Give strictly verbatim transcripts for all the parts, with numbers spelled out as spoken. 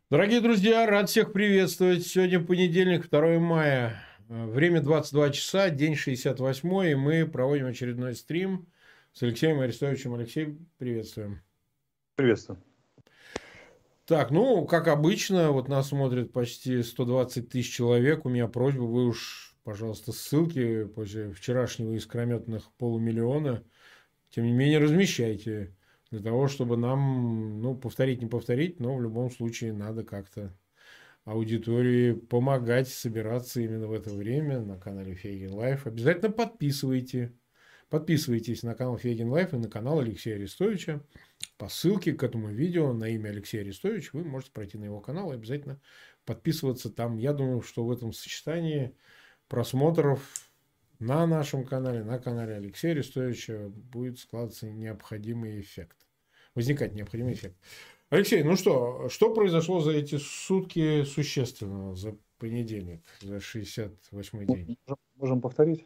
Дорогие друзья, рад всех приветствовать. Сегодня понедельник, второе мая. Время двадцать два часа, день шестьдесят восьмой, и мы проводим очередной стрим с Алексеем Арестовичем. Алексей, приветствуем. Приветствую. Так, ну, как обычно, вот нас смотрит почти сто двадцать тысяч человек. У меня просьба, вы уж, пожалуйста, ссылки после вчерашнего искрометных полумиллиона, тем не менее, размещайте. Для того, чтобы нам, ну, повторить, не повторить, но в любом случае надо как-то аудитории помогать собираться именно в это время на канале Фейгин Лайф. Обязательно подписывайте. Подписывайтесь на канал Фейгин Лайф и на канал Алексея Арестовича. По ссылке к этому видео на имя Алексея Арестович вы можете пройти на его канал и обязательно подписываться там. Я думаю, что в этом сочетании просмотров на нашем канале, на канале Алексея Арестовича будет складываться необходимый эффект. Возникать необходимый эффект. Алексей, ну что, что произошло за эти сутки существенного, за понедельник, за шестьдесят восьмой день? Можем, можем повторить?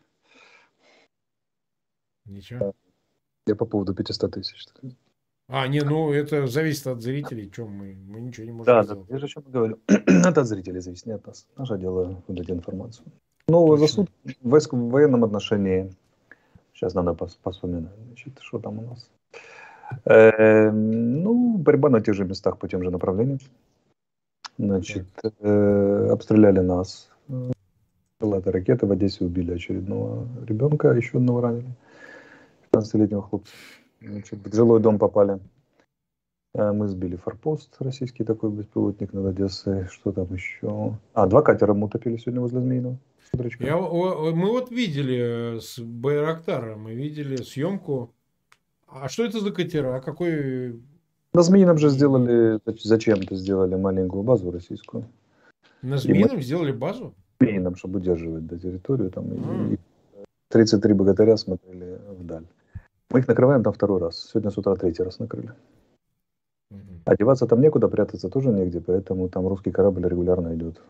Ничего? Я по поводу пятисот тысяч. А, не, ну это зависит от зрителей, чем мы, мы ничего не можем Да, да, сделать. я же о чем говорю. Это от зрителей зависит, не от нас. Наше дело выдать информацию. Ну, за Точно. сутки в, войск- в военном отношении, сейчас надо пос- поспоминать, значит, что там у нас. Э, ну, борьба на тех же местах по тем же направлениям. Значит, э, обстреляли нас. Это ракеты в Одессе убили очередного ребенка, еще одного ранили. пятнадцатилетнего хлопца. Значит, в жилой дом попали. Мы сбили форпост, российский такой беспилотник над Одессой. Что там еще? А, два катера мы утопили сегодня возле Змеиного. Я, о, мы вот видели с Байрактара, мы видели съемку. А что это за катера? Какой... На Змеином же сделали, зачем-то сделали маленькую базу российскую. На И мы Змеином сделали базу? Змеином, чтобы удерживать до территорию. Там, А. и тридцать три богатыря смотрели вдаль. Мы их накрываем там второй раз. Сегодня с утра третий раз накрыли. Угу. Одеваться там некуда, прятаться тоже негде, поэтому там русский корабль регулярно идет.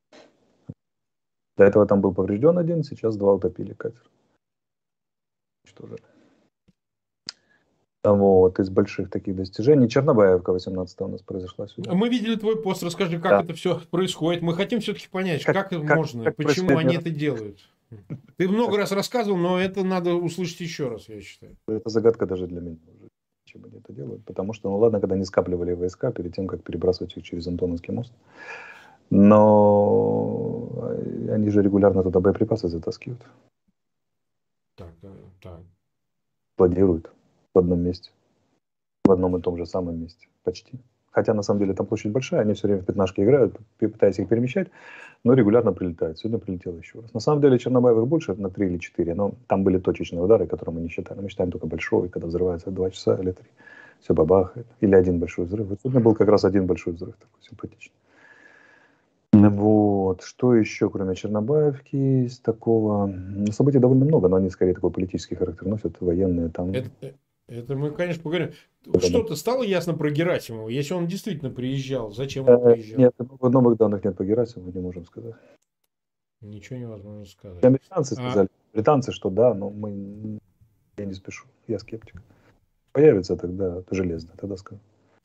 До этого там был поврежден один, сейчас два утопили катер. Уничтожили. Вот, из больших таких достижений. Чернобаевка восемнадцатая у нас произошла сегодня. Мы видели твой пост. Расскажи, как Да. это все происходит. Мы хотим все-таки понять, Как, как, как, можно, как почему они происходит это делают. Ты много раз рассказывал, но это надо услышать еще раз, я считаю. Это загадка даже для меня. Зачем они это делают? Потому что, ну ладно, когда они скапливали войска перед тем, как перебрасывать их через Антоновский мост. Но они же регулярно туда боеприпасы затаскивают. Так, так. Планируют в одном месте. В одном и том же самом месте. Почти. Хотя, на самом деле, там площадь большая, они все время в пятнашки играют, пытаясь их перемещать, но регулярно прилетают. Сегодня прилетело еще раз. На самом деле, Чернобаевых больше, на три или четыре, но там были точечные удары, которые мы не считаем. Мы считаем только большой, когда взрывается два часа или три. Все бабахает. Или один большой взрыв. Вот сегодня был как раз один большой взрыв, такой симпатичный. Вот. Что еще, кроме Чернобаевки, из такого? Событий довольно много, но они скорее такой политический характер носят, военные там. Это, это мы, конечно, поговорим. Да, Что-то да. стало ясно про Герасимова? Если он действительно приезжал, зачем он Э, приезжал? Нет, новых данных нет по Герасимову, не можем сказать. Ничего невозможно сказать. Американцы А... сказали, британцы, что да, но мы, я не спешу, я скептик. Появится тогда железно, тогда скажу.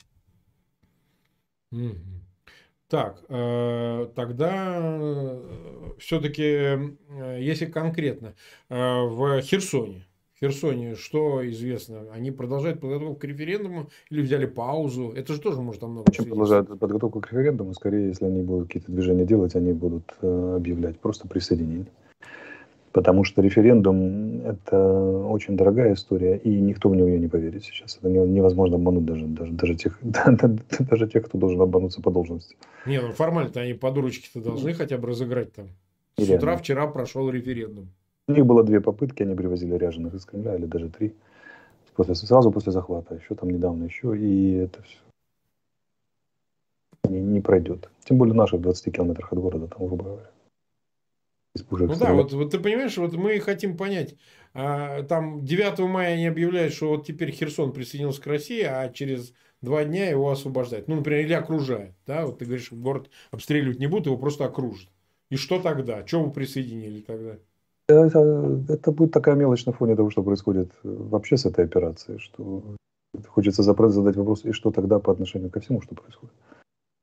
Угу. Так, э, тогда все-таки, э, если конкретно, э, в Херсоне, в Херсоне что известно? Они продолжают подготовку к референдуму или взяли паузу? Это же тоже может там много Чем продолжают подготовку к референдуму, скорее, если они будут какие-то движения делать, они будут э, объявлять просто присоединение. Потому что референдум – это очень дорогая история, и никто в нее не поверит сейчас. Это невозможно обмануть даже, даже, даже, тех, даже тех, кто должен обмануться по должности. Не, ну формально-то они по дурочке-то должны хотя бы разыграть там. С утра вчера прошел референдум. У них было две попытки, они привозили ряженых из Кремля, или даже три. После, сразу после захвата, еще там недавно еще, и это все не, не пройдет. Тем более наши в двадцати километрах от города, там, грубо говоря. Ну да, вот, вот ты понимаешь, вот мы хотим понять, а, там девятого мая они объявляют, что вот теперь Херсон присоединился к России, а через два дня его освобождают. Ну, например, или окружают. Да? Вот ты говоришь, город обстреливать не будут, его просто окружат. И что тогда? Чего вы присоединили тогда? Это, это будет такая мелочь на фоне того, что происходит вообще с этой операцией, что хочется задать вопрос, и что тогда по отношению ко всему, что происходит.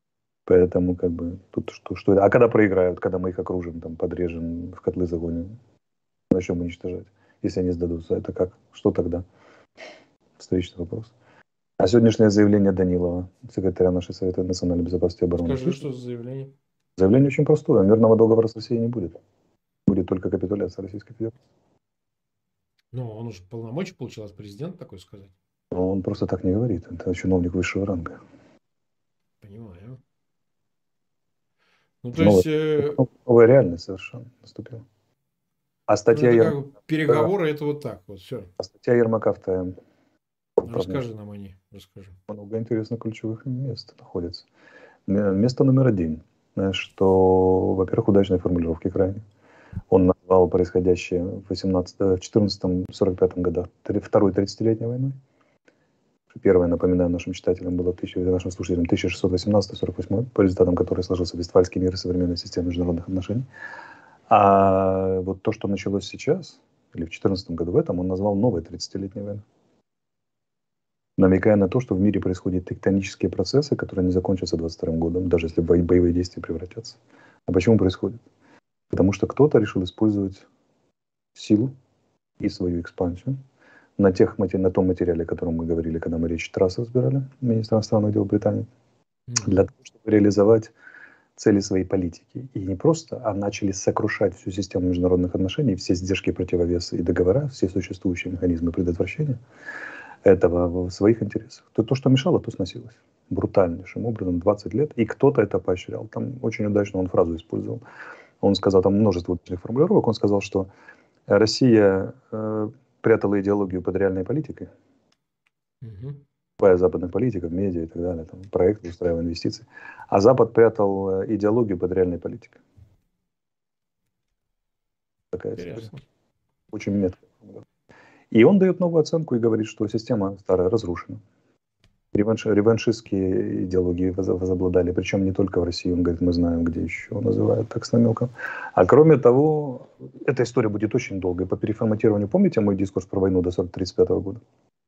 Поэтому как бы тут что, что... А когда проиграют, когда мы их окружим, там, подрежем, в котлы загоним, начнем уничтожать, если они сдадутся, это как? Что тогда? Встречный вопрос. А сегодняшнее заявление Данилова, секретаря нашей Совета национальной безопасности и обороны. Скажи, что за заявление? Заявление очень простое. Мирного договора с Россией не будет. Будет только капитуляция Российской Федерации. Ну, он уже полномочия получил от президента, такой сказать. Но он просто так не говорит. Это чиновник высшего ранга. Понимаю. Ну, то Новая, есть... Э... новая реальность совершенно наступила. А статья, ну, это Ермака, как переговоры, это вот так вот, все. а статья Ермака в ТМ. Расскажи нам о ней, расскажи. Много интересных ключевых мест находится. Место номер один, что, во-первых, удачные формулировки крайне. Он назвал происходящее в четырнадцатом сорок пятом годах второй тридцатилетней войной. Первая, напоминаю нашим читателям, была нашим слушателям тысяча шестьсот восемнадцатый сорок восьмой, по результатам которой сложился Вестфальский мир и современная система международных отношений. А вот то, что началось сейчас, или в четырнадцатом году в этом, он назвал новой тридцатилетней войной. Намекая на то, что в мире происходят тектонические процессы, которые не закончатся двадцать вторым годом, даже если боевые действия превратятся. А почему происходит? Потому что кто-то решил использовать силу и свою экспансию на, тех, на том материале, о котором мы говорили, когда мы речь трассы разбирали, министр иностранных дел Британии, mm-hmm. для того, чтобы реализовать цели своей политики. И не просто, а начали сокрушать всю систему международных отношений, все сдержки, противовесы и договора, все существующие механизмы предотвращения этого в своих интересах. То, то, что мешало, то сносилось. Брутальнейшим образом, двадцать лет. И кто-то это поощрял. Там очень удачно он фразу использовал. Он сказал, там множество удачных формулировок, он сказал, что Россия э, прятала идеологию под реальной политикой. Угу. Западных политиков, медиа и так далее, там, проекты, устраивая инвестиции. А Запад прятал идеологию под реальной политикой. Такая история. Очень меткая. И он дает новую оценку и говорит, что система старая разрушена. Реванш, реваншистские идеологии возобладали, причем не только в России, он говорит, мы знаем, где еще, называют так с намеком. А кроме того, эта история будет очень долгой. По переформатированию, помните мой дискурс про войну до тридцать пятого года?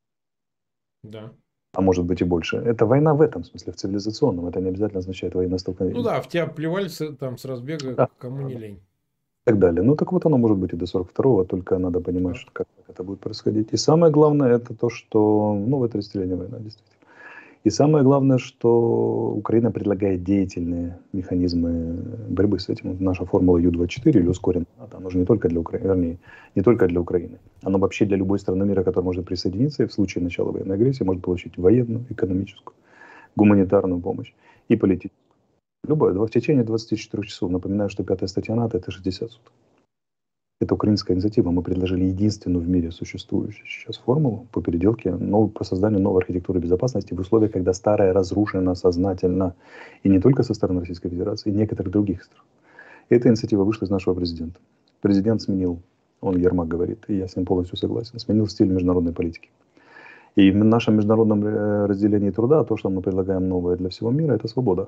Да. А может быть и больше. Это война в этом смысле, в цивилизационном. Это не обязательно означает военное столкновение. Ну да, в тебя плевали там с разбега, да, кому не лень. И так далее. Ну так вот оно может быть и до сорок второго, только надо понимать, что, как, как это будет происходить. И самое главное это то, что новая тридцатилетняя война действительно. И самое главное, что Украина предлагает деятельные механизмы борьбы с этим. Наша формула Ю двадцать четыре или ускоренная НАТО, она же не только для Украины, вернее, не только для Украины. Она вообще для любой страны мира, которая может присоединиться и в случае начала военной агрессии может получить военную, экономическую, гуманитарную помощь и политическую. Любое, в течение двадцати четырёх часов. Напоминаю, что пятая статья НАТО – это шестьдесят суток. Это украинская инициатива. Мы предложили единственную в мире существующую сейчас формулу по переделке, нов... по созданию новой архитектуры безопасности в условиях, когда старая разрушена сознательно. И не только со стороны Российской Федерации, и некоторых других стран. Эта инициатива вышла из нашего президента. Президент сменил, он Ермак говорит, и я с ним полностью согласен, сменил стиль международной политики. И в нашем международном разделении труда, то, что мы предлагаем новое для всего мира, это свобода.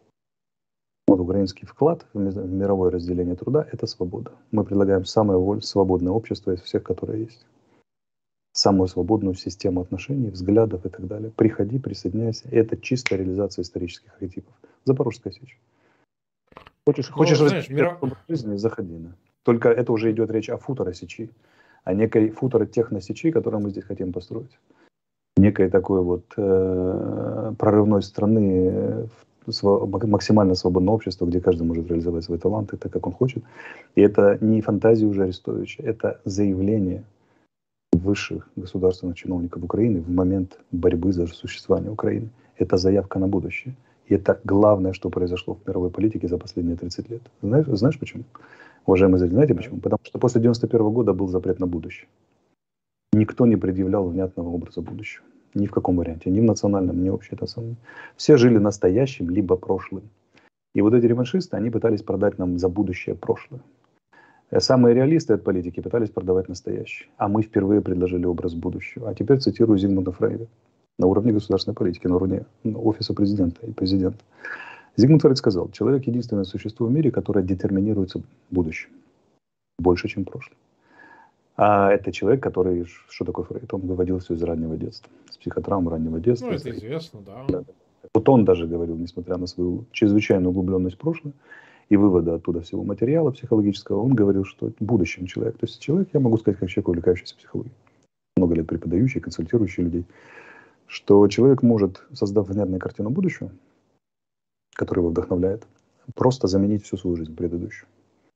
Вот украинский вклад в мировое разделение труда – это свобода. Мы предлагаем самое свободное общество из всех, которые есть. Самую свободную систему отношений, взглядов и так далее. Приходи, присоединяйся. Это чистая реализация исторических архетипов. Запорожская сечь. Хочешь, ну, хочешь знаешь, мира... жизни, заходи. Да. Только это уже идет речь о футоросечи, о некой футоротехносечи, которую мы здесь хотим построить. Некой такой вот э, прорывной страны в максимально свободное общество, где каждый может реализовать свои таланты так, как он хочет. И это не фантазия уже Арестовича, это заявление высших государственных чиновников Украины в момент борьбы за существование Украины. Это заявка на будущее. И это главное, что произошло в мировой политике за последние тридцать лет. Знаешь, знаешь почему? Уважаемые зрители, знаете почему? Потому что после девяносто первого года был запрет на будущее. Никто не предъявлял внятного образа будущего. Ни в каком варианте. Ни в национальном, ни вообще это самое. Все жили настоящим, либо прошлым. И вот эти реваншисты, они пытались продать нам за будущее прошлое. Самые реалисты от политики пытались продавать настоящее. А мы впервые предложили образ будущего. А теперь цитирую Зигмунда Фрейда. На уровне государственной политики, на уровне офиса президента и президента. Зигмунд Фрейд сказал, человек единственное существо в мире, которое детерминируется будущим. Больше, чем прошлым. А это человек, который, что такое Фрейд? Он выводил все из раннего детства. С психотравм раннего детства. Ну, это известно, да. да. Вот он даже говорил, несмотря на свою чрезвычайную углубленность в прошлое и выводы оттуда всего материала психологического, он говорил, что в будущем человек, то есть человек, я могу сказать, как человек, увлекающийся психологией, много лет преподающий, консультирующий людей, что человек может, создав внятную картину будущего, которая его вдохновляет, просто заменить всю свою жизнь предыдущую.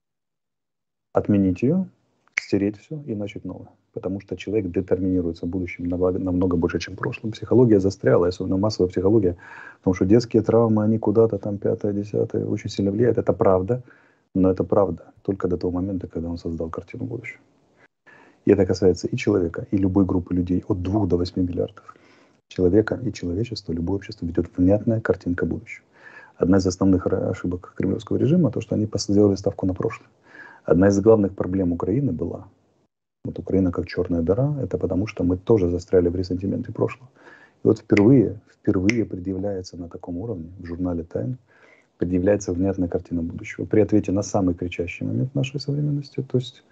Отменить ее, стереть все и начать новое. Потому что человек детерминируется будущим намного больше, чем в прошлом. Психология застряла, особенно массовая психология, потому что детские травмы, они куда-то там пятое, десятое, очень сильно влияют. Это правда, но это правда только до того момента, когда он создал картину будущего. И это касается и человека, и любой группы людей, от двух до восьми миллиардов. Человека и человечества, любое общество ведет внятная картинка будущего. Одна из основных ошибок кремлевского режима, то, что они сделали ставку на прошлое. Одна из главных проблем Украины была, вот Украина как черная дыра, это потому что мы тоже застряли в ресентименте прошлого. И вот впервые, впервые предъявляется на таком уровне, в журнале «Тайм», предъявляется внятная картина будущего. При ответе на самый кричащий момент нашей современности, то есть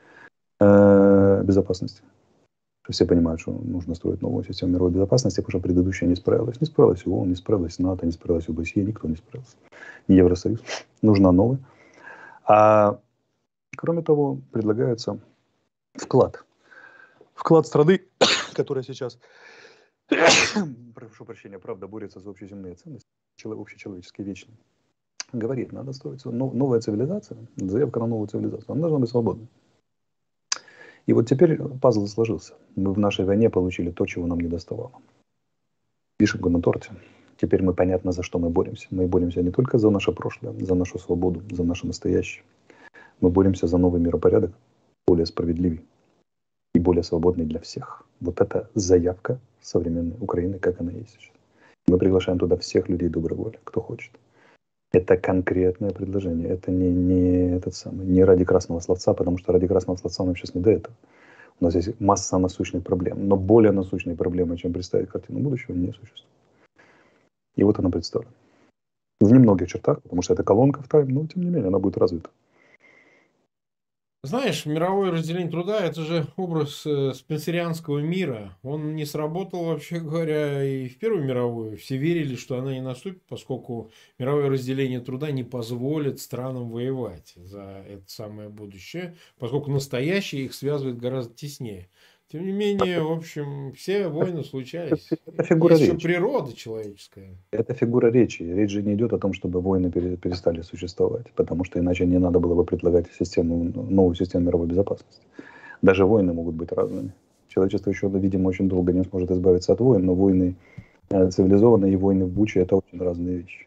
э, безопасности. Все понимают, что нужно строить новую систему мировой безопасности, потому что предыдущая не справилась. Не справилась ООН, не справилась НАТО, не справилась ОБСЕ, никто не справился. Не Евросоюз. Нужна новая. А кроме того, предлагается вклад. Вклад страны, которая сейчас, прошу прощения, правда, борется за общеземные ценности, общечеловеческие, вечные. Говорит, надо строить новая цивилизация, заявка на новую цивилизацию. Она должна быть свободной. И вот теперь пазл сложился. Мы в нашей войне получили то, чего нам не доставало. Вишенку на торте. Теперь мы понятно, за что мы боремся. Мы боремся не только за наше прошлое, за нашу свободу, за наше настоящее. Мы боремся за новый миропорядок, более справедливый и более свободный для всех. Вот это заявка современной Украины, как она есть сейчас. Мы приглашаем туда всех людей доброй воли, кто хочет. Это конкретное предложение. Это не, не, этот самый, не ради красного словца, потому что ради красного словца нам сейчас не до этого. У нас есть масса насущных проблем. Но более насущные проблемы, чем представить картину будущего, не существует. И вот она представлена. В немногих чертах, потому что это колонка в тайм, но тем не менее она будет развита. Знаешь, мировое разделение труда – это же образ э, спенсерианского мира. Он не сработал, вообще говоря, и в Первую мировую. Все верили, что она не наступит, поскольку мировое разделение труда не позволит странам воевать за это самое будущее, поскольку настоящее их связывает гораздо теснее. Тем не менее, в общем, все войны случались. Это фигура Есть речи. еще природа человеческая. Это фигура речи. Речь же не идет о том, чтобы войны перестали существовать, потому что иначе не надо было бы предлагать систему, новую систему мировой безопасности. Даже войны могут быть разными. Человечество еще, видимо, очень долго не сможет избавиться от войн, но войны цивилизованные и войны в Буче – это очень разные вещи.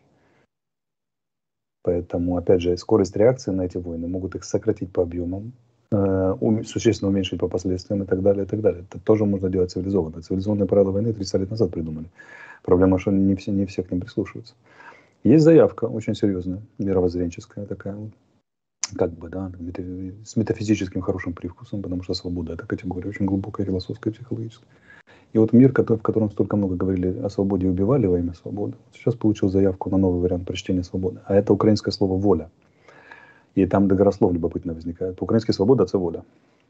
Поэтому, опять же, скорость реакции на эти войны могут их сократить по объемам, существенно уменьшить по последствиям и так далее, и так далее. Это тоже можно делать цивилизованно. Цивилизованные правила войны триста лет назад придумали. Проблема, что не все, не все к ним прислушиваются. Есть заявка очень серьезная, мировоззренческая такая, как бы, да, с метафизическим хорошим привкусом, потому что свобода – это категория очень глубокая, философская, психологическая. И вот мир, в котором столько много говорили о свободе и убивали во имя свободы, сейчас получил заявку на новый вариант прочтения свободы. А это украинское слово «воля». И там договорослов любопытно возникает. По-украински свобода – это воля.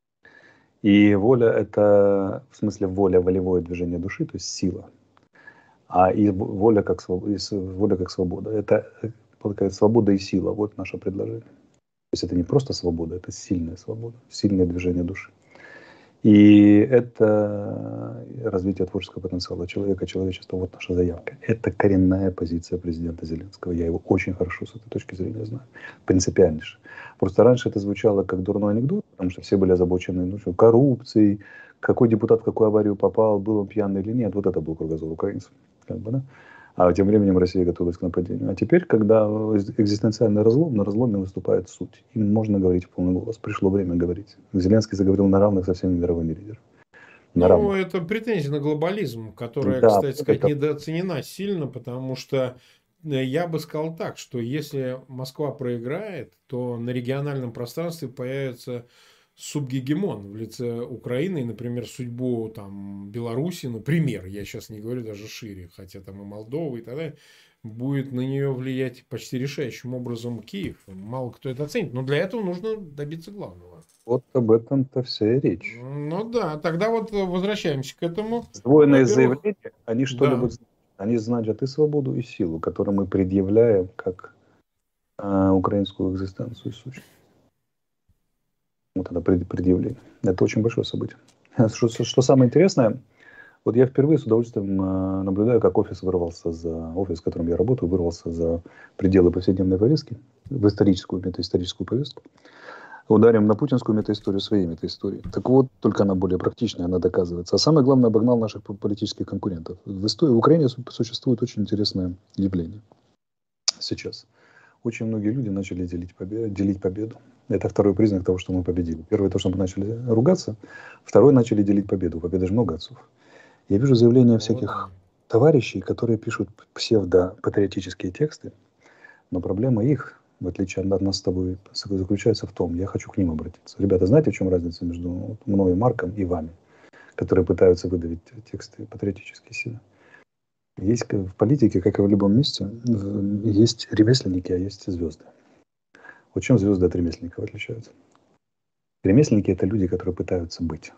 И воля – это, в смысле, воля, волевое движение души, то есть сила. А и воля как, и воля как свобода. Это свобода и сила. Вот наше предложение. То есть это не просто свобода, это сильная свобода, сильное движение души. И это развитие творческого потенциала человека, человечества. Вот наша заявка. Это коренная позиция президента Зеленского. Я его очень хорошо с этой точки зрения знаю. Принципиальнейше. Просто раньше это звучало как дурной анекдот, потому что все были озабочены ну, что, коррупцией, какой депутат в какую аварию попал, был он пьяный или нет. Вот это был кругозор украинцев. Как бы, да? А тем временем Россия готовилась к нападению. А теперь, когда экзистенциальный разлом, на разломе выступает суть. Им можно говорить в полный голос. Пришло время говорить. Зеленский заговорил на равных со всеми мировыми лидерами. На ну, равных. Это претензия на глобализм, которая, да, кстати сказать, это... недооценена сильно, потому что я бы сказал так, что если Москва проиграет, то на региональном пространстве появится субгегемон в лице Украины, и, например, судьбу там, Беларуси, например, я сейчас не говорю даже шире, хотя там и Молдова и так далее, будет на нее влиять почти решающим образом Киев. Мало кто это оценит, но для этого нужно добиться главного. Вот об этом-то вся и речь. Ну да, тогда вот возвращаемся к этому. Сдвоенные заявления, они что-либо да. Они значат и свободу, и силу, которую мы предъявляем как э, украинскую экзистенцию и сущность. Вот это предъявление. Это очень большое событие. Что, что самое интересное, вот я впервые с удовольствием э, наблюдаю, как офис вырвался за офис, в котором я работаю, вырвался за пределы повседневной повестки, в историческую, метаисторическую повестку. Ударим на путинскую метаисторию своей метаистории. Так вот, только она более практичная, она доказывается. А самое главное, обогнал наших политических конкурентов. В, истории, в Украине существует очень интересное явление сейчас. Очень многие люди начали делить победу, делить победу. Это второй признак того, что мы победили. Первое, то, что мы начали ругаться. Второе, начали делить победу. Победы же много отцов. Я вижу заявления всяких товарищей, которые пишут псевдопатриотические тексты, но проблема их, в отличие от нас с тобой, заключается в том, я хочу к ним обратиться. Ребята, знаете, в чем разница между мной, Марком и вами, которые пытаются выдавить тексты патриотические силы? Есть в политике, как и в любом месте, есть ремесленники, а есть звезды. Вот чем звезды от ремесленников отличаются? Ремесленники – это люди, которые пытаются быть.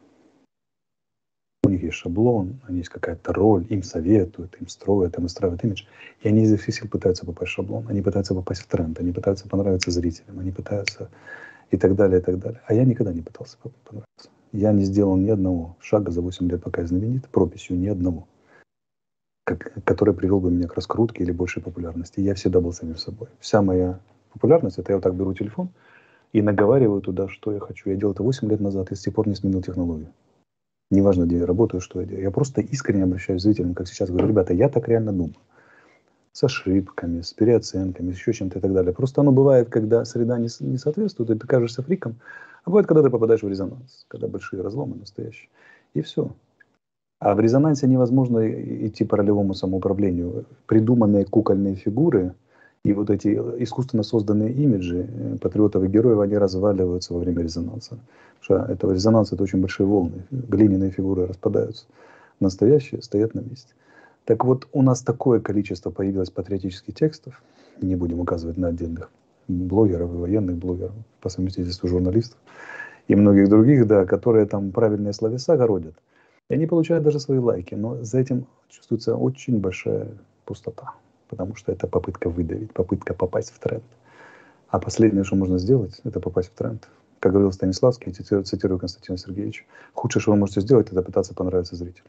У них есть шаблон, у них есть какая-то роль, им советуют, им строят, им устраивают имидж. И они изо всех сил пытаются попасть в шаблон, они пытаются попасть в тренд, они пытаются понравиться зрителям, они пытаются и так далее, и так далее. А я никогда не пытался понравиться. Я не сделал ни одного шага за восемь лет, пока я знаменит, прописью ни одного, как, который привел бы меня к раскрутке или большей популярности. Я всегда был самим собой. Вся моя популярность – это я вот так беру телефон и наговариваю туда, что я хочу. Я делал это восемь лет назад и с тех пор не сменил технологию. Неважно, где я работаю, что я делаю. Я просто искренне обращаюсь к зрителям, как сейчас говорю, ребята, я так реально думаю. С ошибками, с переоценками, с еще чем-то и так далее. Просто оно бывает, когда среда не, не соответствует, и ты кажешься фриком. А бывает, когда ты попадаешь в резонанс, когда большие разломы настоящие. И все. А в резонансе невозможно идти по ролевому самоуправлению. Придуманные кукольные фигуры и вот эти искусственно созданные имиджи патриотов и героев, они разваливаются во время резонанса. Потому что этого резонанса это очень большие волны. Глиняные фигуры распадаются. Настоящие стоят на месте. Так вот, у нас такое количество появилось патриотических текстов, не будем указывать на отдельных блогеров и военных блогеров, по совместительству журналистов и многих других, да, которые там правильные словеса городят. И они получают даже свои лайки, но за этим чувствуется очень большая пустота, потому что это попытка выдавить, попытка попасть в тренд. А последнее, что можно сделать, это попасть в тренд. Как говорил Станиславский, цитирую, цитирую Константина Сергеевича, худшее, что вы можете сделать, это пытаться понравиться зрителю.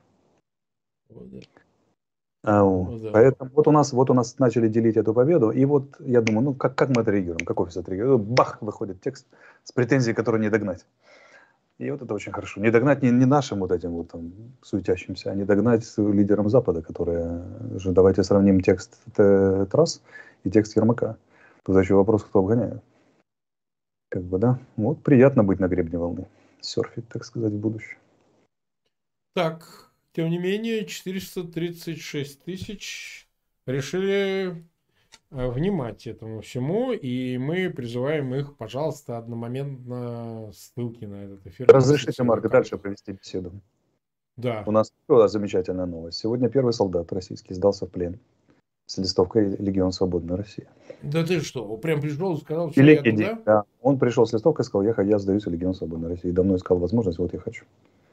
А, вот. Да. Поэтому вот у нас, вот у нас начали делить эту победу, и вот я думаю, ну как, как мы отреагируем, как офис отреагирует? Бах, выходит текст с претензией, которую не догнать. И вот это очень хорошо. Не догнать не, не нашим вот этим вот там суетящимся, а не догнать лидерам Запада, которые же, давайте сравним текст Трасс и текст Ермака. Тут еще вопрос, кто обгоняет. Как бы, да. Вот приятно быть на гребне волны. Серфить, так сказать, в будущее. Так, тем не менее, четыреста тридцать шесть тысяч решили внимать этому всему, и мы призываем их, пожалуйста, одномоментно ссылки на этот эфир. Разрешите, Марк, дальше провести беседу. Да. У нас была замечательная новость. Сегодня первый солдат российский сдался в плен с листовкой «Легион Свободной России». Да ты что, он прям пришел и сказал, все, я туда? Да, он пришел с листовкой и сказал, я, я сдаюсь в Легион Свободной России. Давно искал возможность, вот я хочу.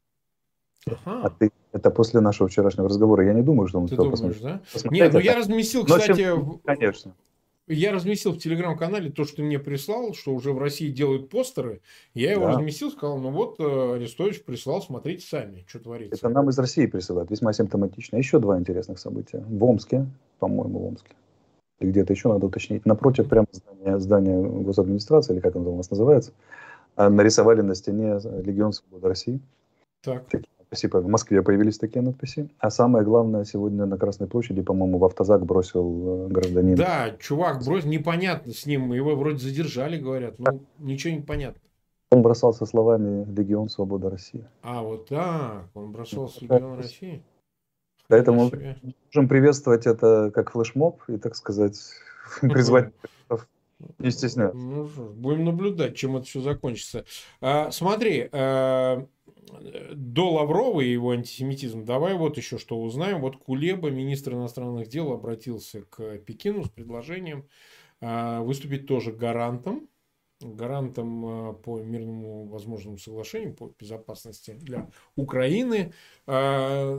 Ага. А ты, это после нашего вчерашнего разговора. Я не думаю, что он ты успел думаешь, посмотреть. да? Посмотреть Нет, ну это. я разместил, кстати... Но, конечно. Я разместил в телеграм-канале то, что ты мне прислал, что уже в России делают постеры. Я его да. разместил, сказал, ну вот Арестович прислал, смотрите сами, что творится. Это нам из России присылают, весьма симптоматично. Еще два интересных события. В Омске, по-моему, в Омске, или где-то еще надо уточнить, напротив прямо здания, здания госадминистрации, или как оно у нас называется, нарисовали на стене «Легион Свободы России». Так. Такие надписи, в Москве появились такие надписи. А самое главное, сегодня на Красной площади, по-моему, в автозак бросил гражданин. Да, чувак бросил, непонятно с ним, его вроде задержали, говорят, ну ничего не понятно. Он бросался словами «Легион Свободы России». А, вот так, он бросался «Легион России». Поэтому мы можем приветствовать это как флешмоб и, так сказать, призвать, не стесняться. Ну, будем наблюдать, чем это все закончится. А, смотри, а, до Лаврова и его антисемитизм, давай вот еще что узнаем. Вот Кулеба, министр иностранных дел, обратился к Пекину с предложением а, выступить тоже гарантом, гарантом а, по мирному возможному соглашению по безопасности для Украины. А,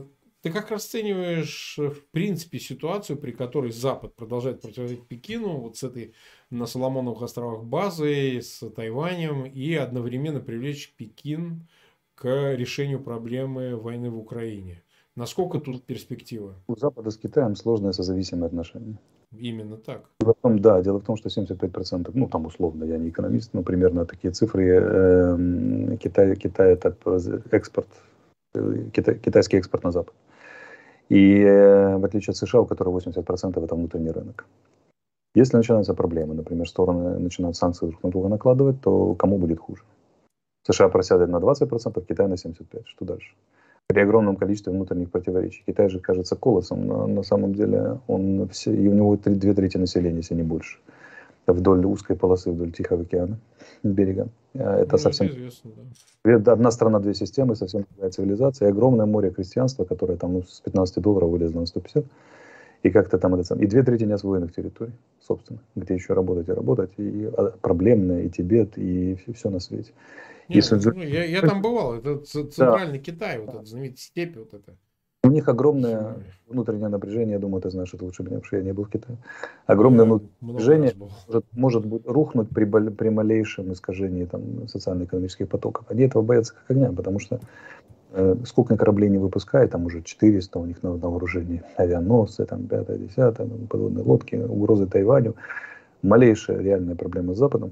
Ты как расцениваешь, э, в принципе, ситуацию, при которой Запад продолжает противостоять Пекину, вот с этой на Соломоновых островах базой, с Тайванем, и одновременно привлечь Пекин к решению проблемы войны в Украине? Насколько тут перспектива? У Запада с Китаем сложные созависимые отношения. Именно так. Дело в том, да, дело в том, что семьдесят пять процентов, ну там условно, я не экономист, но примерно такие цифры. Э, Китай, Китай это экспорт, э, китай, китайский экспорт на Запад. И э, в отличие от США, у которого восемьдесят процентов это внутренний рынок. Если начинаются проблемы, например, стороны начинают санкции друг на друга накладывать, то кому будет хуже? США просядет на двадцать процентов, Китай на семьдесят пять процентов. Что дальше? При огромном количестве внутренних противоречий. Китай же кажется колоссом, но на самом деле он все, и у него три, две трети населения, если не больше, вдоль узкой полосы, вдоль Тихого океана, берега. Это Ну, совсем... это известно, да. Одна страна, две системы, совсем другая цивилизация. И огромное море крестьянства, которое там ну, с пятнадцати долларов вылезло на сто пятьдесят. И как-то там это сам. И две трети неосвоенных территорий, собственно, где еще работать и работать. И проблемное, и Тибет, и все на свете. Не, ну, я, я там бывал, это центральный да. Китай, вот эта знаменитая степь, вот это. У них огромное внутреннее напряжение, я думаю, ты знаешь это лучше меня, потому что я не был в Китае. Огромное внутреннее напряжение может, может быть рухнуть при, при малейшем искажении там, социально-экономических потоков. Они этого боятся как огня, потому что э, сколько кораблей не выпускает, там уже четыреста у них на, на вооружении, авианосцы, там пятое, десятое, подводные лодки, угрозы Тайваню. Малейшая реальная проблема с Западом.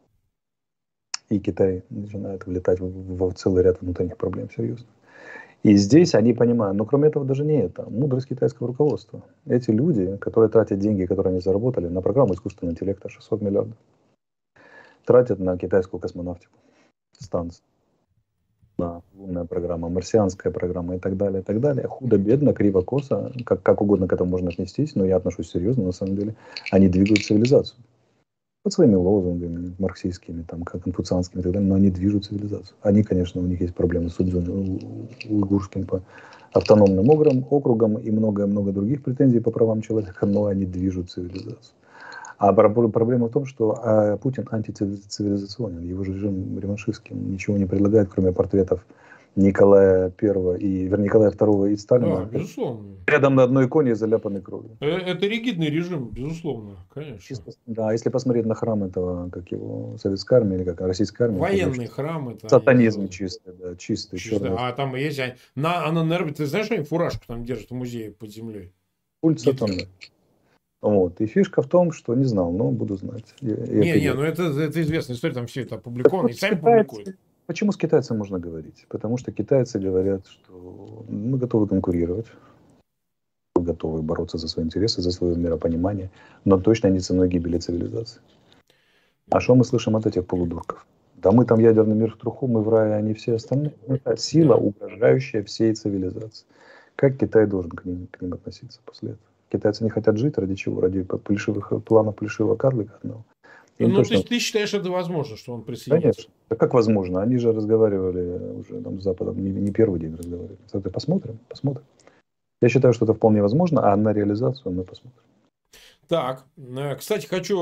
И Китай начинает влетать в, в, в целый ряд внутренних проблем, серьезно. И здесь они понимают, но кроме этого даже не это, мудрость китайского руководства. Эти люди, которые тратят деньги, которые они заработали, на программу искусственного интеллекта шестьсот миллиардов, тратят на китайскую космонавтику, станцию, на лунная программа, марсианская программа и так далее, и так далее. Худо-бедно, криво-косо, как, как угодно к этому можно отнестись, но я отношусь серьезно, на самом деле, они двигают цивилизацию. Под своими лозунгами, марксистскими, там, как конфуцианскими и так далее, но они движут цивилизацию. Они, конечно, у них есть проблемы с уйгурским по автономным округам и много-много других претензий по правам человека, но они движут цивилизацию. А проблема в том, что а, Путин антицивилизационен, его режим реваншистский, ничего не предлагает, кроме портретов Николая Первого и, вернее, Николая Второго и Сталина. Да, безусловно. Рядом на одной иконе заляпанной кровью. Это ригидный режим, безусловно, конечно. Чисто, да, если посмотреть на храм этого, как его, советской армии или как российской армии. Военный храм это. Сатанизм они... чистый, да, чистый. чистый. А там есть, на, а на нерве, ты знаешь, они фуражку там держат в музее под землей? Культ сатаны. Вот. И фишка в том, что не знал, но буду знать. Я, не, я не, ну это, это известная история, там все это опубликовано, и сами публикуют. Почему с китайцами можно говорить? Потому что китайцы говорят, что мы готовы конкурировать, мы готовы бороться за свои интересы, за свое миропонимание, но точно не ценой гибели цивилизации. А что мы слышим от этих полудурков? Да мы там ядерный мир в труху, мы в рае, они все остальные. Это сила, угрожающая всей цивилизации. Как Китай должен к ним, к ним относиться после этого? Китайцы не хотят жить, ради чего? Ради плешивых, планов плешивого карлика одного. Им ну, точно... ты, ты считаешь, это возможно, что он присоединится? Конечно. Да как возможно? Они же разговаривали уже там, с Западом, не, не первый день разговаривали. Кстати, посмотрим, посмотрим. Я считаю, что это вполне возможно, а на реализацию мы посмотрим. Так, кстати, хочу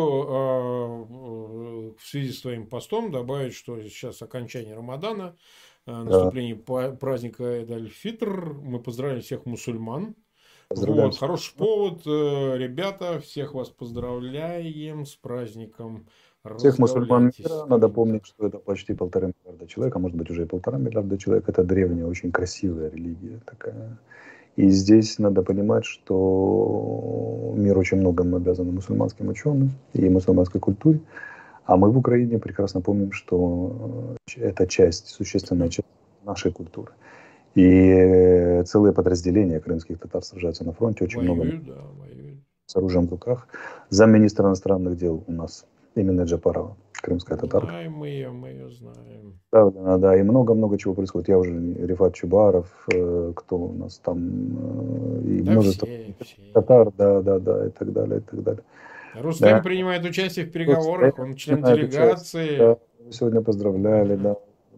в связи с твоим постом добавить, что сейчас окончание Рамадана, наступление да. праздника Эйд-аль-Фитр. Мы поздравляем всех мусульман. Вот, хороший повод, ребята, всех вас поздравляем с праздником. Всех мусульман мира, надо помнить, что это почти полтора миллиарда человек, а может быть уже и полтора миллиарда человек. Это древняя, очень красивая религия такая. И здесь надо понимать, что мир очень многому обязан мусульманским ученым и мусульманской культуре. А мы в Украине прекрасно помним, что это часть, существенная часть нашей культуры. И целые подразделения крымских татар сражаются на фронте. Очень воюют, много да, воюют. С оружием в руках. Замминистра иностранных дел у нас именно Джапарова, крымская татарка. Да, мы ее, мы ее знаем. Да, да, да, и много-много чего происходит. Я уже Рифат Чубаров, э, кто у нас там, э, и да множество все, все. татар, да, да, да, и так далее, и так далее. Рустем да. принимает участие в переговорах, Рустем он член делегации. Да, сегодня поздравляли, да.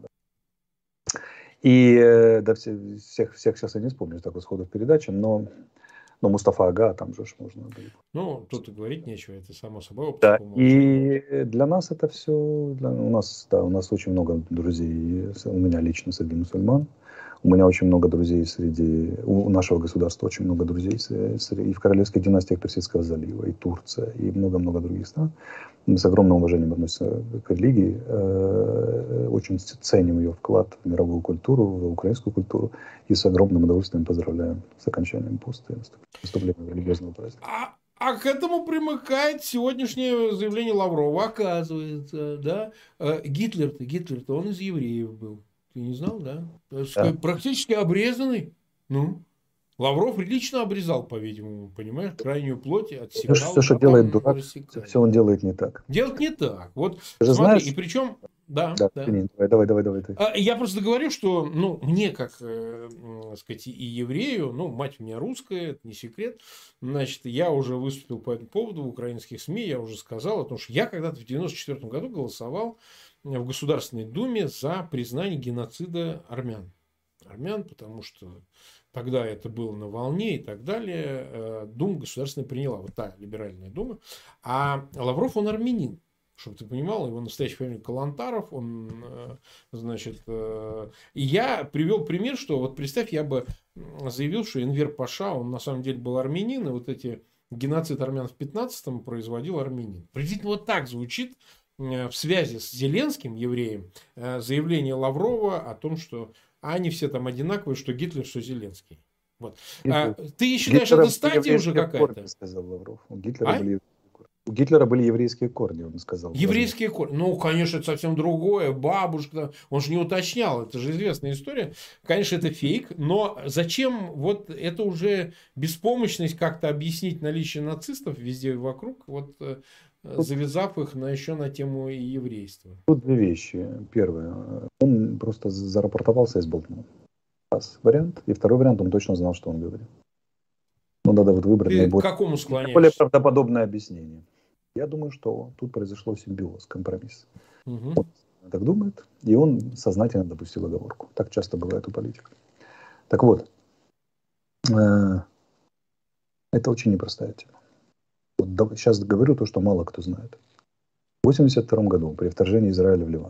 И да, всех, всех сейчас я не вспомню так сходу в передаче, но, но Мустафа Ага там же можно говорить. Ну, тут и говорить нечего, это само собой. Опыт, да, и для нас это все, для, у нас, да, у нас очень много друзей, у меня лично среди мусульман, У меня очень много друзей среди... У нашего государства очень много друзей среди, и в королевских династиях Персидского залива, и Турция, и много-много других стран. Мы с огромным уважением относимся к религии, э, очень ценим ее вклад в мировую культуру, в украинскую культуру, и с огромным удовольствием поздравляем с окончанием поста и наступлением религиозного праздника. А, а к этому примыкает сегодняшнее заявление Лаврова. Оказывается, да, э, Гитлер-то, Гитлер-то, он из евреев был. Ты не знал, да? Да. Практически обрезанный. Ну, Лавров лично обрезал, по-видимому, понимаешь, крайнюю плоть, отсекал. Все, что делает дурак, все он делает не так. Делать не так. Вот Ты же смотри, знаешь... и причем, да, да, да. Давай, давай, давай, давай. Я просто говорю, что, ну, мне, как, э, сказать, и еврею, ну, мать у меня русская, это не секрет, значит, я уже выступил по этому поводу в украинских СМИ, я уже сказал о том, что я когда-то в девяносто четвёртом году голосовал в Государственной Думе за признание геноцида армян. Армян, потому что тогда это было на волне и так далее. Дума государственная приняла, вот та либеральная дума. А Лавров, он армянин. Чтобы ты понимал, его настоящая фамилия Калантаров, он, значит, и я привел пример, что вот представь, я бы заявил, что Энвер Паша, он на самом деле был армянин, и вот эти геноцид армян в пятнадцатом производил армянин. Приблизительно вот так звучит в связи с Зеленским, евреем, заявление Лаврова о том, что они все там одинаковые, что Гитлер, что Зеленский. Вот. А, ты считаешь, это стадия уже какая-то? Сказал Лавров. У Гитлера а? были У Гитлера были еврейские корни, он сказал. Еврейские корни. Ну, конечно, это совсем другое. Бабушка, он же не уточнял, это же известная история. Конечно, это фейк, но зачем вот это уже беспомощность как-то объяснить наличие нацистов везде вокруг, вот тут, завязав их на, еще на тему еврейства? Тут две вещи. Первое, он просто зарапортовался и сболтнул. Раз вариант. И второй вариант, он точно знал, что он говорит. Ну, надо вот выбрать Ты наиболее, к какому склоняешься? наиболее правдоподобное объяснение. Я думаю, что тут произошло симбиоз, компромисс. Угу. Он так думает, и он сознательно допустил оговорку. Так часто бывает у политиков. Так вот, э, это очень непростая тема. Вот да, сейчас говорю то, что мало кто знает. В восемьдесят втором году при вторжении Израиля в Ливан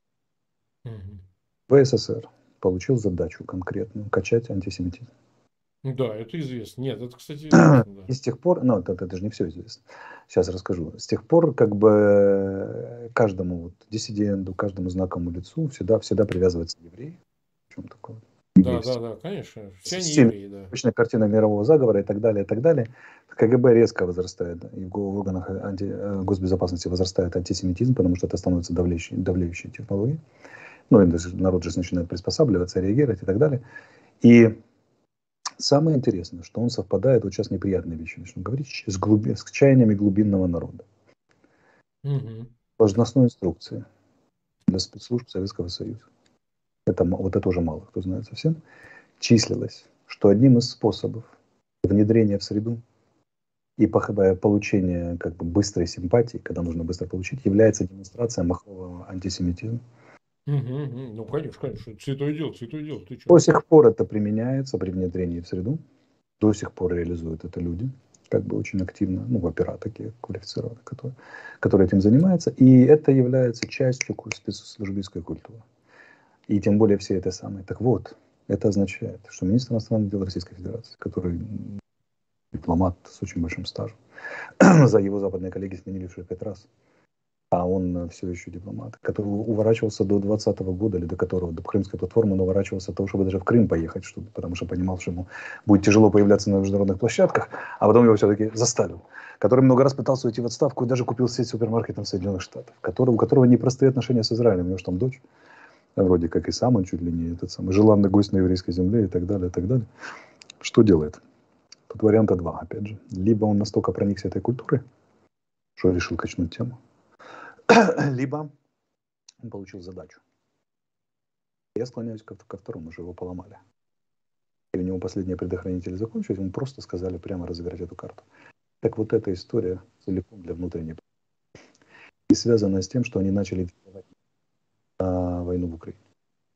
угу. ВССР получил задачу конкретную качать антисемитизм. Да, это известно. Нет, это, кстати, известно. Да. И с тех пор, ну, это, это же не все известно. Сейчас расскажу. С тех пор, как бы, каждому вот, диссиденту, каждому знаковому лицу всегда, всегда привязывается еврей. В чем такое? Да, да, да, конечно. Все они евреи, да. Точная картина мирового заговора и так далее, и так далее. КГБ резко возрастает, и в органах анти, госбезопасности возрастает антисемитизм, потому что это становится давлеющей, давлеющей технологией. Ну, и даже народ же начинает приспосабливаться, реагировать и так далее. И самое интересное, что он совпадает, вот сейчас неприятные вещи начну говорить, с, глуби, с чаяниями глубинного народа. Угу. Должностной инструкции для спецслужб Советского Союза. Это, вот это уже мало кто знает совсем. Числилось, что одним из способов внедрения в среду и получения как бы быстрой симпатии, когда нужно быстро получить, является демонстрация махрового антисемитизма. Угу, угу. Ну, конечно, конечно. Святое дело, святое дело. Ты До сих пор это применяется при внедрении в среду. До сих пор реализуют это люди, как бы очень активно, ну, опера такие квалифицированные, которые, которые этим занимаются. И это является частью спецслужбистской культуры. И тем более все это самое. Так вот, это означает, что министр иностранных дел Российской Федерации, который дипломат с очень большим стажем, за его западные коллеги сменили уже пять раз, а он все еще дипломат, который уворачивался до двадцатого года, или до которого, до Крымской платформы, он уворачивался от того, чтобы даже в Крым поехать, чтобы, потому что понимал, что ему будет тяжело появляться на международных площадках, а потом его все-таки заставил. Который много раз пытался уйти в отставку и даже купил сеть супермаркетов Соединенных Штатов, который, у которого непростые отношения с Израилем, у него же там дочь, вроде как и сам он чуть ли не этот самый желанный гость на еврейской земле и так далее, и так далее. Что делает? Тут варианта два, опять же. Либо он настолько проникся этой культурой, что решил качнуть тему, либо он получил задачу. Я склоняюсь ко, ко второму, уже его поломали. И у него последние предохранители закончились, ему просто сказали прямо разыграть эту карту. Так вот эта история целиком для внутренней. И связана с тем, что они начали на войну в Украине.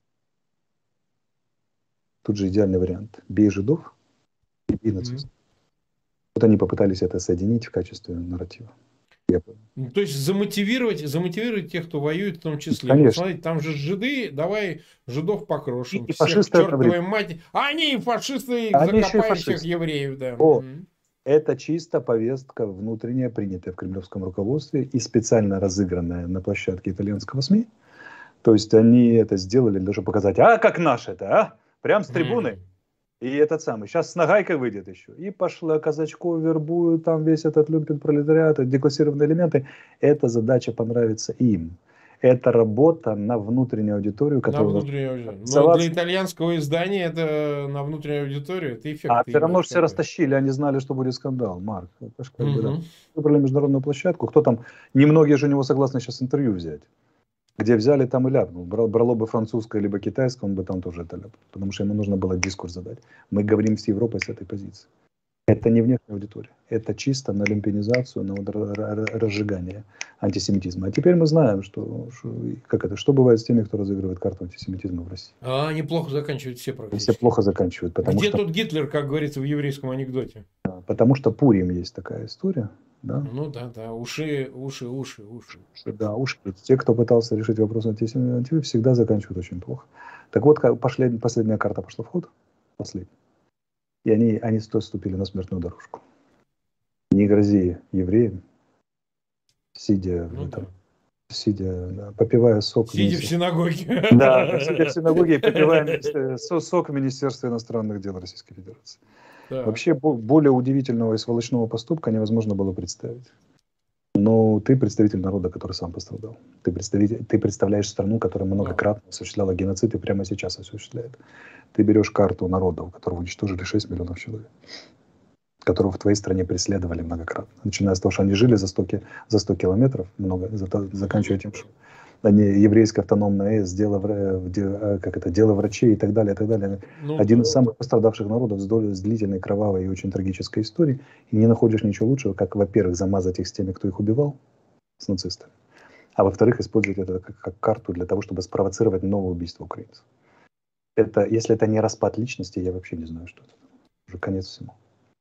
Тут же идеальный вариант. Бей жидов и бей нацистов. Вот они попытались это соединить в качестве нарратива. Я Ну, то есть замотивировать, замотивировать тех, кто воюет, в том числе. Вот Конечно. смотрите, там же жиды, давай жидов И, покрошим, и всех к фашисты чертовой одновременно. мать. А они фашисты, Они еще и закопаем всех фашисты. евреев, да. О, Мгм. это чисто повестка внутренняя, принятая в кремлевском руководстве и специально разыгранная на площадке итальянского СМИ. То есть они это сделали для того, чтобы показать, а как наш это, а? Прям с трибуны. Мгм. И этот самый. Сейчас с нагайкой выйдет еще. И пошла казачков вербуют, там весь этот люмпен пролетариат, деклассированные элементы. Эта задача понравится им. Это работа на внутреннюю аудиторию, На которая внутреннюю аудиторию. Но для должна. итальянского издания это на внутреннюю аудиторию, это А эффект все равно имеет все какой. растащили, они знали, что будет скандал, Марк. Это ж как бы, да. Мгм. Выбрали международную площадку. Кто там, немногие же у него согласны сейчас интервью взять. Где взяли, там и ляпнул. Брал, брало бы французское, либо китайское, он бы там тоже это ляпнул. Потому что ему нужно было дискурс задать. Мы говорим с Европой с этой позиции. Это не внешняя аудитория. Это чисто на люмпинизацию, на вот ра- ра- разжигание антисемитизма. А теперь мы знаем, что, что, как это, что бывает с теми, кто разыгрывает карту антисемитизма в России. А они плохо заканчивают все И все практически. плохо заканчивают, потому Где что, тот Гитлер, как говорится в еврейском анекдоте? потому что Пурим есть такая история. Да? Ну да, да, уши, уши, уши, уши. Да, уж те, кто пытался решить вопрос антисемитизма, всегда заканчивают очень плохо. Так вот, как пошли, последняя карта пошла в ход, последняя, и они, они сто ступили на смертную дорожку. Не грози евреям, сидя в Ну этом, да. сидя, да, попивая сок Сидя в вместе. синагоге. Да, да, сидя в синагоге и попивая министер- со- сок в Министерстве иностранных дел Российской Федерации. Так. Вообще, бо- более удивительного и сволочного поступка невозможно было представить. Но ты представитель народа, который сам пострадал. Ты, представитель, ты представляешь страну, которая Да. многократно осуществляла геноцид и прямо сейчас осуществляет. Ты берешь карту народа, у которого уничтожили шесть миллионов человек, которого в твоей стране преследовали многократно. Начиная с того, что они жили за сто, за сто километров, много, заканчивая тем, что они еврейское автономное ЭС, дело, как это, дело врачей и так далее, и так далее. Ну Один да. из самых пострадавших народов с, долей, с длительной, кровавой и очень трагической историей. И не находишь ничего лучшего, как, во-первых, замазать их с теми, кто их убивал, с нацистами, а во-вторых, использовать это как, как карту для того, чтобы спровоцировать новое убийство украинцев. Это, если это не распад личности, я вообще не знаю, что это. Уже конец всему.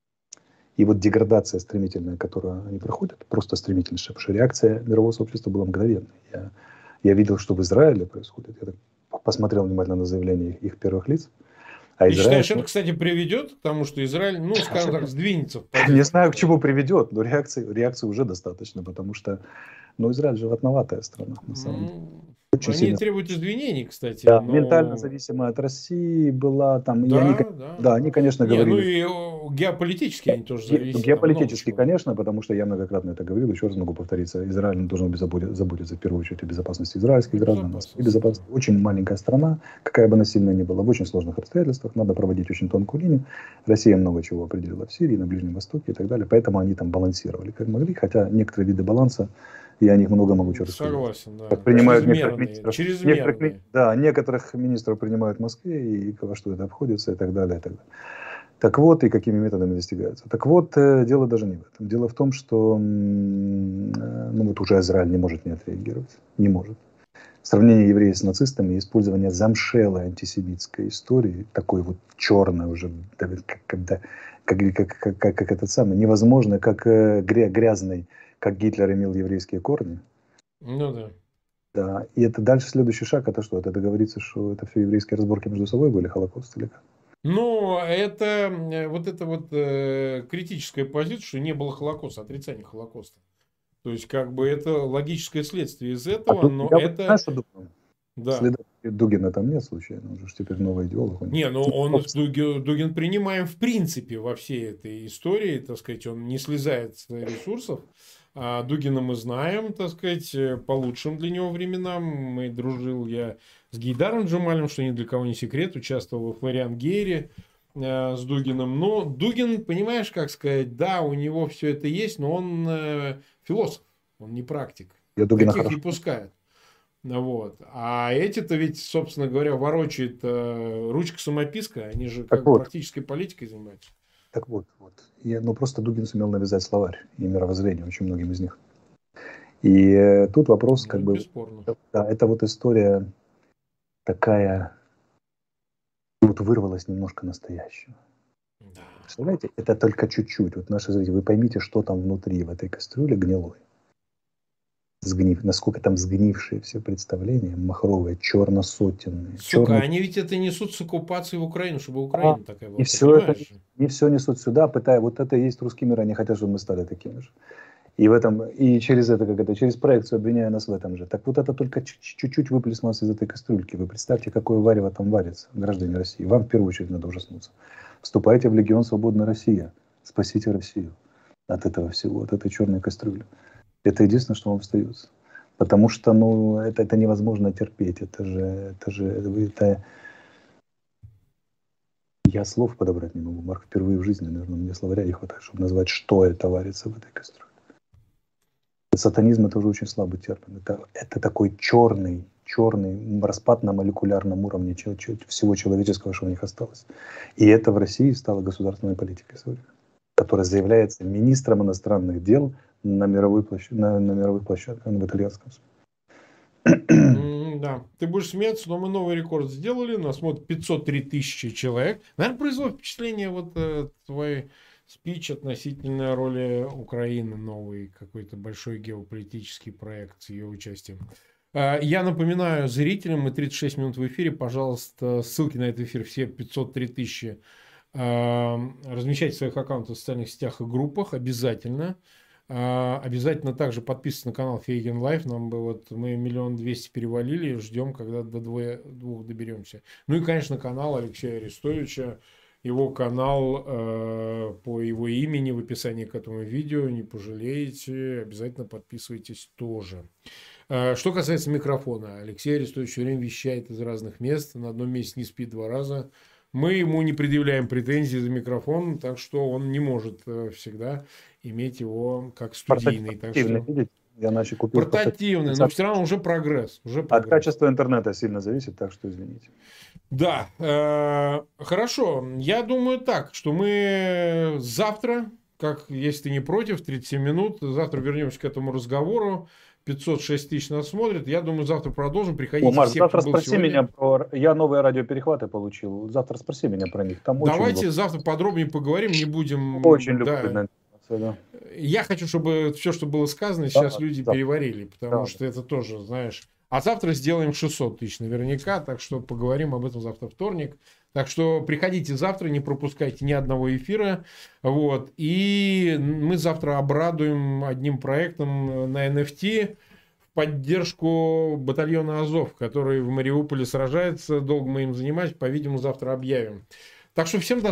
И вот деградация стремительная, которую они проходят, просто стремительнейшая, потому что реакция мирового сообщества была мгновенной. Я, я видел, что в Израиле происходит. Я так посмотрел внимательно на заявления их, их первых лиц. А Ты Израиль, считаешь, это, кстати, приведет к тому, что Израиль, ну, скажем так, сдвинется в не позицию? знаю, к чему приведет, но реакции, реакции уже достаточно, потому что ну, Израиль животноватая страна, на самом деле. Ну, Очень они сильно. требуют извинений, кстати, Да, ментально но... зависимая от России была там, и они, Да, да. да, они, конечно, Не, ну говорили. и о, геополитически они тоже Ге- зависят. Там много Геополитически, чего. конечно, потому что я многократно это говорил, еще раз могу повториться, Израиль должен заботиться, заботиться в первую очередь о безопасности израильских О граждан, о своей безопасности, да. безопасности. Очень маленькая страна, какая бы она сильная ни была, в очень сложных обстоятельствах, надо проводить очень тонкую линию. Россия много чего определила в Сирии, на Ближнем Востоке и так далее, поэтому они там балансировали как могли, хотя некоторые виды баланса, я о них много могу чего рассказать. Согласен, да. Как принимают некоторых Чрезмерные. министров, некоторых, ми- Чрезмерные. да, некоторых министров принимают в Москве, и во что это обходится, и так далее, и так далее. Так вот, и какими методами достигаются. Так вот, э, дело даже не в этом. Дело в том, что м, э, ну, вот уже Израиль не может не отреагировать. Не может. Сравнение евреев с нацистами и использование замшелой антисемитской истории, такой вот черной уже, да, как, когда, как, как, как, как, как этот самый, невозможно, как э, гря- грязный, как Гитлер имел еврейские корни. Ну да. Да. И это дальше следующий шаг, это что? Это договориться, что это все еврейские разборки между собой были, Холокост или как? Ну, это э, вот эта вот э, критическая позиция, что не было Холокоста, отрицание Холокоста. То есть, как бы это логическое следствие из А этого, тут, но я вот, знаешь, это... что думаю? Да. Следа Дугина там нет случайно, он же теперь новый идеолог. Он... Не, ну он Дугин, Дугин принимаем в принципе во всей этой истории, так сказать, он не слезает с ресурсов. А Дугина мы знаем, так сказать, по лучшим для него временам. Мы дружил я с Гейдаром Джамалем, что ни для кого не секрет, участвовал в Флориан Гейре э, с Дугиным. Но Дугин, понимаешь, как сказать, да, у него все это есть, но он э, философ, он не практик. Я Дугина Таких не хорошо. пускают. Вот. А эти-то ведь, собственно говоря, ворочают э, ручка-самописка, они же Так как вот, практической политикой занимаются. так вот, вот. Я, ну просто Дугин сумел навязать словарь и мировоззрение очень многим из них. И э, тут вопрос, Ну, как это бы, бесспорно. да, это вот история такая, вот вырвалась немножко настоящего. Да. Представляете, это только чуть-чуть. Вот наши зрители, вы поймите, что там внутри, в этой кастрюле гнилой. Сгнив, насколько там сгнившие все представления, махровые, черно-сотенные. Сука, черно... они ведь это несут с оккупацией в Украину, чтобы А, Украина такая была. и Ты все это, понимаешь? и все несут сюда, пытая, вот это и есть русский мир, они хотят, чтобы мы стали такими же. И в этом, и через это, как это, через проекцию обвиняя нас в этом же. Так вот это только чуть-чуть выплеснулось из этой кастрюльки. Вы представьте, какое варево там варится, граждане России. Вам в первую очередь надо ужаснуться. Вступайте в Легион Свободная Россия. Спасите Россию от этого всего, от этой черной кастрюли. Это единственное, что вам остается. Потому что, ну, это, это невозможно терпеть. Это же, это же, это... Я слов подобрать не могу. Марк, впервые в жизни, наверное, мне словаря не хватает, чтобы назвать, что это варится в этой кастрюле. Сатанизм — это уже очень слабый термин. Это, это такой черный, черный распад на молекулярном уровне всего человеческого, что у них осталось. И это в России стало государственной политикой сегодня, которая заявляется министром иностранных дел на, мировой площадь, на, на мировых площадках, в итальянском. Mm, да, ты будешь смеяться, но мы новый рекорд сделали. Нас смотрит пятьсот три тысячи человек. Наверное, производит впечатление вот э, твой спич относительно роли Украины, новый какой-то большой геополитический проект с ее участием. Э, я напоминаю зрителям, мы тридцать шесть минут в эфире. Пожалуйста, ссылки на этот эфир все пятьсот три тысячи э, размещайте в своих аккаунтах в социальных сетях и группах обязательно. Uh, обязательно также подписывайтесь на канал Фейген Лайф. Нам бы вот мы миллион двести перевалили, ждем, когда до двое, двух доберемся. Ну и, конечно, канал Алексея Арестовича, его канал э, по его имени в описании к этому видео, не пожалеете, обязательно подписывайтесь тоже. Uh, что касается микрофона, Алексей Арестович все время вещает из разных мест, на одном месте не спит два раза. Мы ему не предъявляем претензий за микрофон, так что он не может э, всегда иметь его как студийный. Портативный, так что... видите? Я начал купить портативный, но все равно уже прогресс, уже прогресс. От качества интернета сильно зависит, так что извините. Да, э, хорошо. Я думаю так, что мы завтра, как если ты не против, тридцать семь минут, завтра вернемся к этому разговору. пятьсот шесть тысяч нас смотрят. Я думаю, завтра продолжим. Приходите. О, Марк, все, завтра спроси сегодня. меня про... Я новые радиоперехваты получил. Завтра спроси меня про них. Там Давайте очень... завтра подробнее поговорим. Не будем... Очень да. любопытно. Да. Я хочу, чтобы все, что было сказано, сейчас да, люди завтра. переварили. Потому да. что это тоже, знаешь... А завтра сделаем шестьсот тысяч наверняка. Так что поговорим об этом завтра вторник. Так что приходите завтра, не пропускайте ни одного эфира. Вот. И мы завтра обрадуем одним проектом на эн эф ти в поддержку батальона Азов, который в Мариуполе сражается. Долго мы им занимались. По-видимому, завтра объявим. Так что всем до